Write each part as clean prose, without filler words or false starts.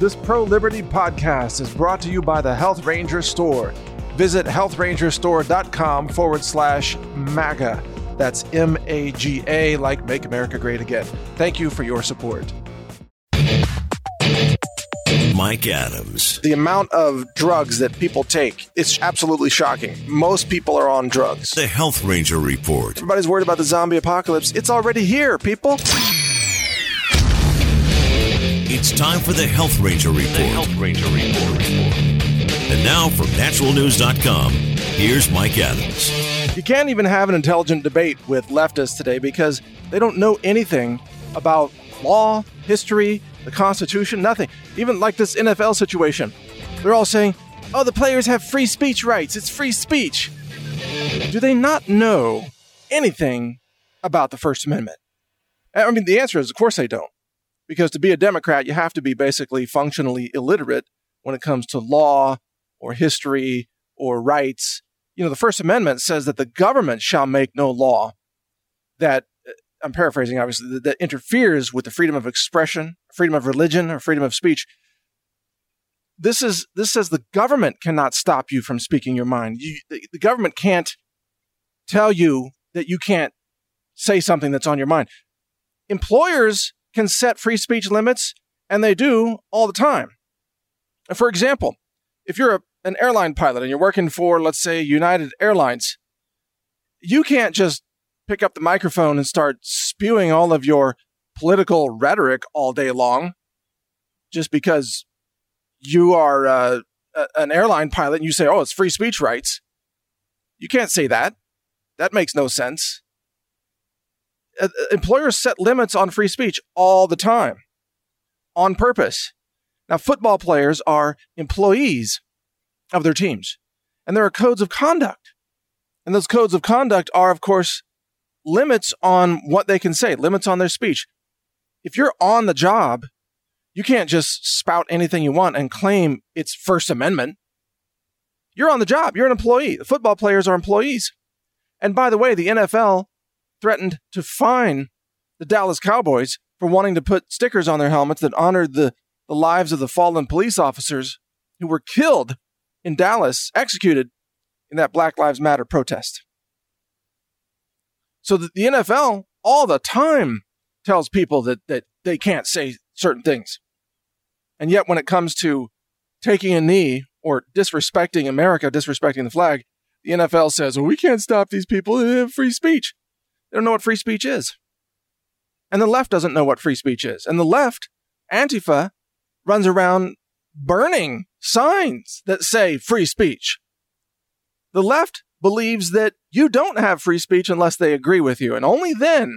This pro-liberty podcast is brought to you by the Health Ranger Store. Visit healthrangerstore.com/MAGA. That's MAGA, like Make America Great Again. Thank you for your support. Mike Adams. The amount of drugs that people take, it's absolutely shocking. Most people are on drugs. The Health Ranger Report. Everybody's worried about the zombie apocalypse. It's already here, people. It's time for the Health Ranger Report. The Health Ranger Report. And now from naturalnews.com, here's Mike Adams. You can't even have an intelligent debate with leftists today because they don't know anything about law, history, the Constitution, nothing. Even like this NFL situation. They're all saying, oh, the players have free speech rights. It's free speech. Do they not know anything about the First Amendment? I mean, the answer is, of course they don't. Because to be a Democrat, you have to be basically functionally illiterate when it comes to law or history or rights. You know, the First Amendment says that the government shall make no law that, I'm paraphrasing obviously, that interferes with the freedom of expression, freedom of religion, or freedom of speech. This says the government cannot stop you from speaking your mind. The government can't tell you that you can't say something that's on your mind. Employers can set free speech limits, and they do all the time. For example, if you're an airline pilot and you're working for, let's say, United Airlines, you can't just pick up the microphone and start spewing all of your political rhetoric all day long just because you are an airline pilot and you say, oh, it's free speech rights. You can't say that. That makes no sense. Employers set limits on free speech all the time, on purpose. Now, football players are employees of their teams, and there are codes of conduct. And those codes of conduct are, of course, limits on what they can say, limits on their speech. If you're on the job, you can't just spout anything you want and claim it's First Amendment. You're on the job. You're an employee. The football players are employees. And by the way, the NFL threatened to fine the Dallas Cowboys for wanting to put stickers on their helmets that honored the lives of the fallen police officers who were killed in Dallas, executed in that Black Lives Matter protest. So the NFL all the time tells people that they can't say certain things. And yet when it comes to taking a knee or disrespecting America, disrespecting the flag, the NFL says, well, we can't stop these people. They have free speech. They don't know what free speech is. And the left doesn't know what free speech is. And the left, Antifa, runs around burning signs that say free speech. The left believes that you don't have free speech unless they agree with you. And only then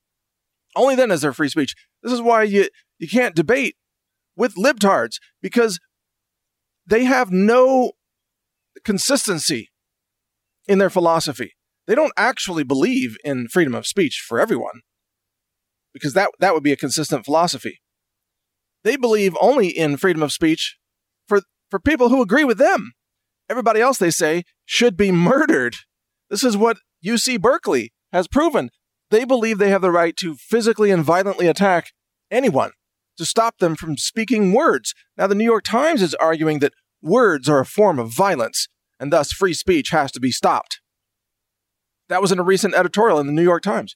is there free speech. This is why you can't debate with libtards, because they have no consistency in their philosophy. They don't actually believe in freedom of speech for everyone, because that would be a consistent philosophy. They believe only in freedom of speech for people who agree with them. Everybody else, they say, should be murdered. This is what UC Berkeley has proven. They believe they have the right to physically and violently attack anyone to stop them from speaking words. Now, the New York Times is arguing that words are a form of violence, and thus free speech has to be stopped. That was in a recent editorial in the New York Times.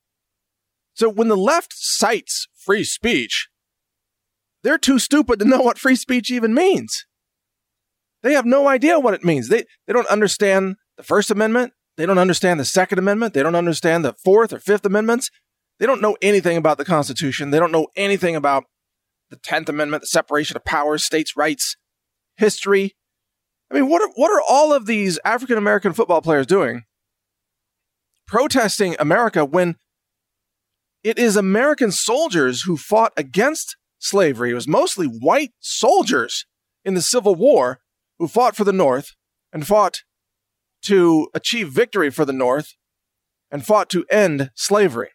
So when the left cites free speech, they're too stupid to know what free speech even means. They have no idea what it means. They don't understand the First Amendment. They don't understand the Second Amendment. They don't understand the Fourth or Fifth Amendments. They don't know anything about the Constitution. They don't know anything about the 10th Amendment, the separation of powers, states' rights, history. I mean, what are all of these African-American football players doing protesting America when it is American soldiers who fought against slavery? It was mostly white soldiers in the Civil War who fought for the North and fought to achieve victory for the North and fought to end slavery.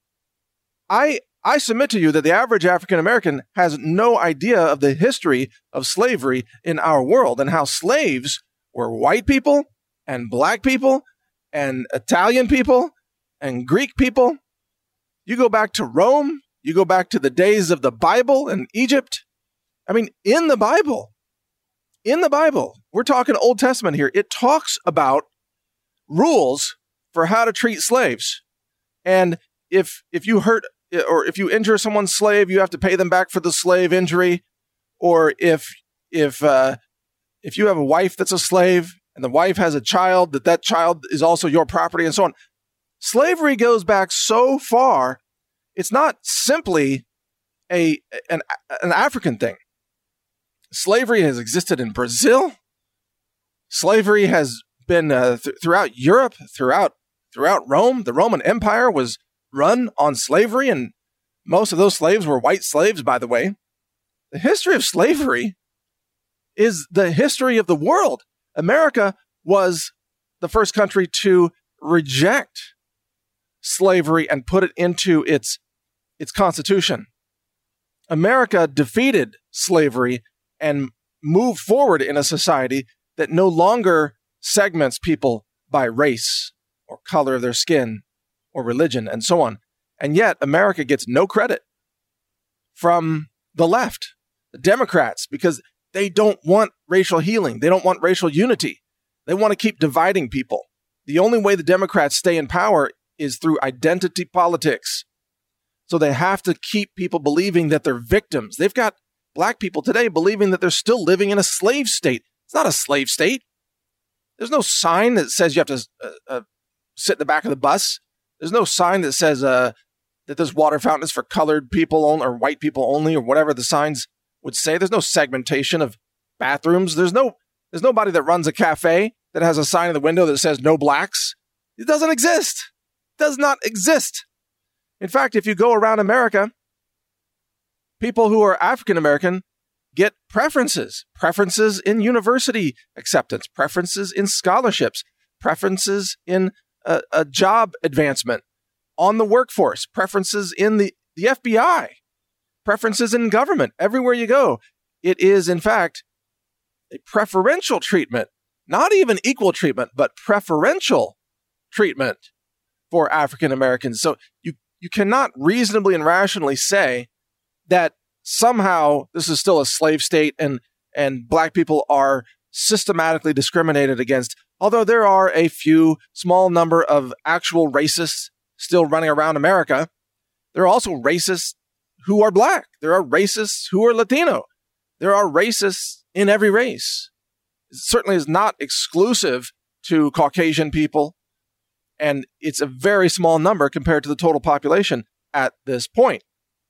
I submit to you that the average African American has no idea of the history of slavery in our world and how slaves were white people and black people and Italian people and Greek people. You go back to Rome, you go back to the days of the Bible and Egypt. I mean, in the Bible, we're talking Old Testament here. It talks about rules for how to treat slaves. And if you hurt or if you injure someone's slave, you have to pay them back for the slave injury. Or if you have a wife that's a slave and the wife has a child, that child is also your property and so on. Slavery goes back so far. It's not simply an African thing. Slavery has existed in Brazil. Slavery has been throughout Europe, throughout Rome. The Roman Empire was run on slavery, and most of those slaves were white slaves, by the way. The history of slavery is the history of the world. America was the first country to reject slavery and put it into its constitution. America defeated slavery and moved forward in a society that no longer segments people by race or color of their skin or religion and so on. And yet America gets no credit from the left, the Democrats, because they don't want racial healing. They don't want racial unity. They want to keep dividing people. The only way the Democrats stay in power is through identity politics. So they have to keep people believing that they're victims. They've got black people today believing that they're still living in a slave state. It's not a slave state. There's no sign that says you have to sit in the back of the bus. There's no sign that says that this water fountain is for colored people only, or white people only, or whatever the signs would say. There's no segmentation of bathrooms. There's nobody that runs a cafe that has a sign in the window that says no blacks. It doesn't exist. It does not exist. In fact, if you go around America, people who are African American get preferences in university acceptance, preferences in scholarships, preferences in a job advancement on the workforce, preferences in the FBI, preferences in government. Everywhere you go, it is, in fact, a preferential treatment, not even equal treatment, but preferential treatment for African Americans. So you cannot reasonably and rationally say that somehow this is still a slave state and black people are systematically discriminated against, although there are a few small number of actual racists still running around America. There are also racists who are black. There are racists who are Latino. There are racists in every race. It certainly is not exclusive to Caucasian people, and it's a very small number compared to the total population at this point.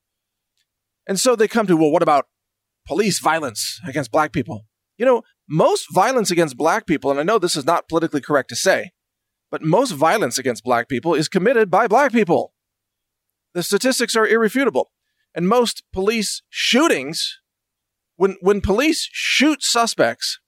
And so they come to, well, what about police violence against black people? You know, most violence against black people, and I know this is not politically correct to say, but most violence against black people is committed by black people. The statistics are irrefutable. And most police shootings, when police shoot suspects,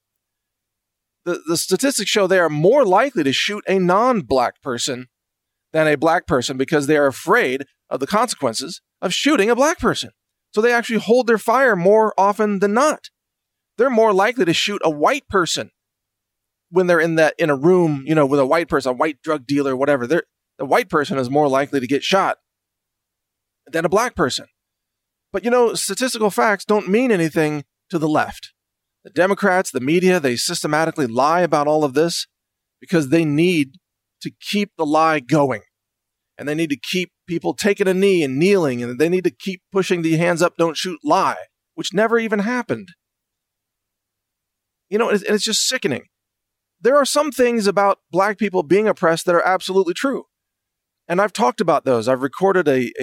the statistics show they are more likely to shoot a non-black person than a black person because they are afraid of the consequences of shooting a black person. So they actually hold their fire more often than not. They're more likely to shoot a white person when they're in a room, you know, with a white person, a white drug dealer, whatever. The white person is more likely to get shot than a black person. But, you know, statistical facts don't mean anything to the left. The Democrats, the media, they systematically lie about all of this because they need to keep the lie going. And they need to keep people taking a knee and kneeling, and they need to keep pushing the hands up, don't shoot lie, which never even happened. You know, and it's just sickening. There are some things about black people being oppressed that are absolutely true. And I've talked about those. I've recorded a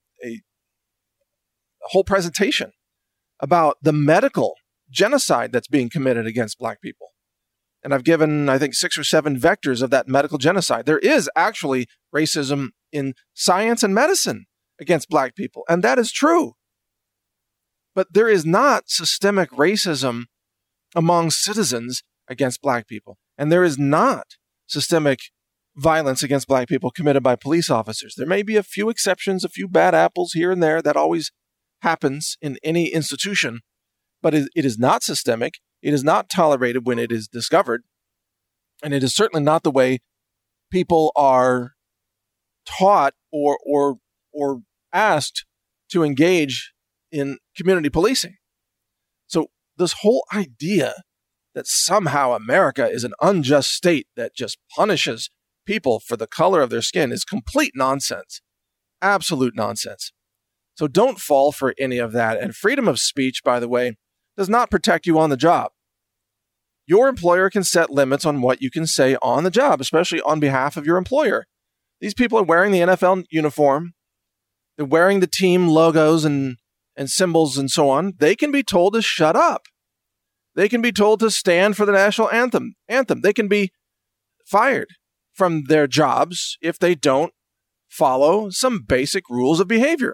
whole presentation about the medical genocide that's being committed against black people. And I've given, I think, 6 or 7 vectors of that medical genocide. There is actually racism in science and medicine against black people, and that is true. But there is not systemic racism among citizens against black people. And there is not systemic violence against black people committed by police officers. There may be a few exceptions, a few bad apples here and there. That always happens in any institution. But it is not systemic. It is not tolerated when it is discovered. And it is certainly not the way people are taught or asked to engage in community policing. So this whole idea that somehow America is an unjust state that just punishes people for the color of their skin is complete nonsense. Absolute nonsense. So don't fall for any of that. And freedom of speech, by the way, does not protect you on the job. Your employer can set limits on what you can say on the job, especially on behalf of your employer. These people are wearing the NFL uniform. They're wearing the team logos and symbols and so on. They can be told to shut up. They can be told to stand for the national anthem. They can be fired from their jobs if they don't follow some basic rules of behavior.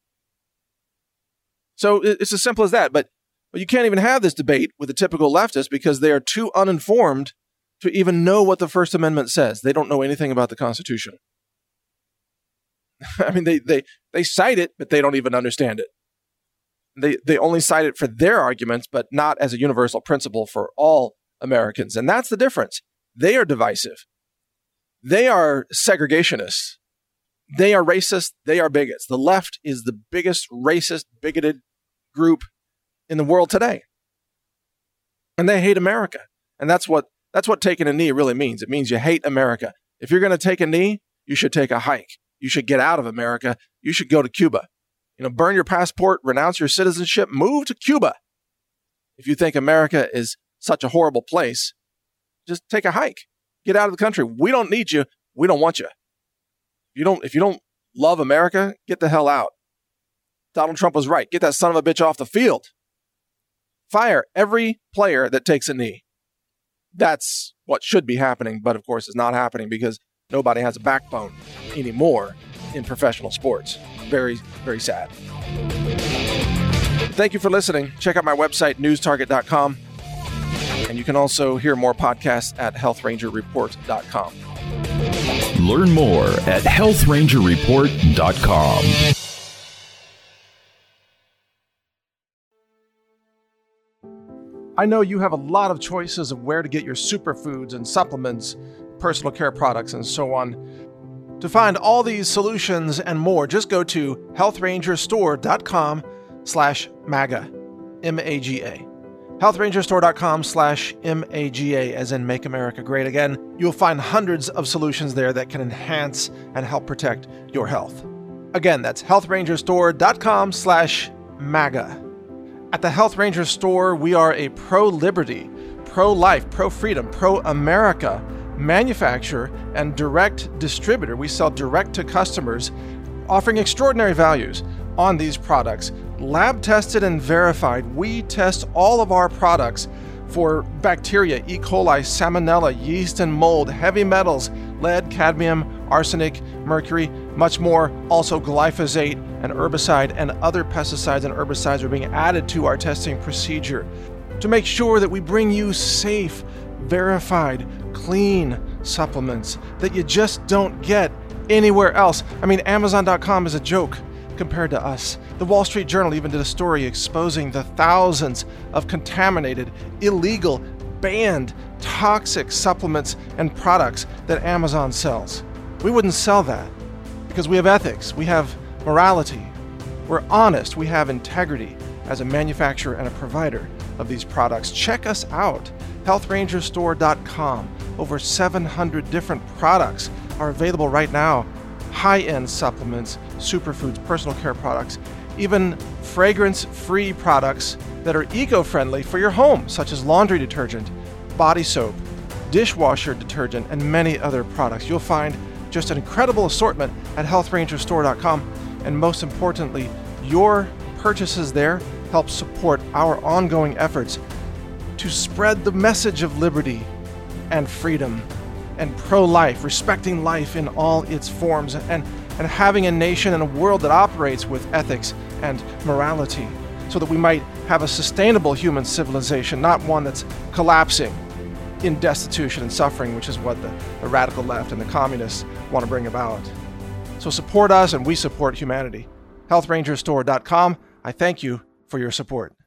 So it's as simple as that. But you can't even have this debate with the typical leftist because they are too uninformed to even know what the First Amendment says. They don't know anything about the Constitution. I mean, they cite it, but they don't even understand it. They only cite it for their arguments, but not as a universal principle for all Americans. And that's the difference. They are divisive. They are segregationists. They are racist. They are bigots. The left is the biggest racist, bigoted group in the world today. And they hate America. And that's what taking a knee really means. It means you hate America. If you're going to take a knee, you should take a hike. You should get out of America. You should go to Cuba. Burn your passport, renounce your citizenship, move to Cuba. If you think America is such a horrible place, just take a hike. Get out of the country. We don't need you. We don't want you. If you don't love America, get the hell out. Donald Trump was right. Get that son of a bitch off the field. Fire every player that takes a knee. That's what should be happening, but of course it's not happening because nobody has a backbone anymore in professional sports. Very, very sad. Thank you for listening. Check out my website, newstarget.com. And you can also hear more podcasts at healthrangerreport.com. Learn more at healthrangerreport.com. I know you have a lot of choices of where to get your superfoods and supplements, personal care products, and so on. To find all these solutions and more, just go to healthrangerstore.com/MAGA, M-A-G-A. healthrangerstore.com/MAGA, as in Make America Great Again. You'll find hundreds of solutions there that can enhance and help protect your health. Again, that's healthrangerstore.com/MAGA. At the Health Ranger Store, we are a pro-liberty, pro-life, pro-freedom, pro-America manufacturer and direct distributor. We sell direct to customers, offering extraordinary values on these products. Lab tested and verified. We test all of our products for bacteria, E. coli, salmonella, yeast and mold, heavy metals, lead, cadmium, arsenic, mercury, much more. Also glyphosate, and herbicide and other pesticides and herbicides are being added to our testing procedure to make sure that we bring you safe, verified, clean supplements that you just don't get anywhere else. I mean, Amazon.com is a joke compared to us. The Wall Street Journal even did a story exposing the thousands of contaminated, illegal, banned, toxic supplements and products that Amazon sells. We wouldn't sell that because we have ethics, we have morality, we're honest, we have integrity as a manufacturer and a provider of these products. Check us out, healthrangerstore.com. Over 700 different products are available right now. High-end supplements, superfoods, personal care products, even fragrance-free products that are eco-friendly for your home, such as laundry detergent, body soap, dishwasher detergent, and many other products. You'll find just an incredible assortment at healthrangerstore.com. And most importantly, your purchases there help support our ongoing efforts to spread the message of liberty and freedom and pro-life, respecting life in all its forms, and having a nation and a world that operates with ethics and morality so that we might have a sustainable human civilization, not one that's collapsing in destitution and suffering, which is what the radical left and the communists want to bring about. So support us and we support humanity. healthrangerstore.com. I thank you for your support.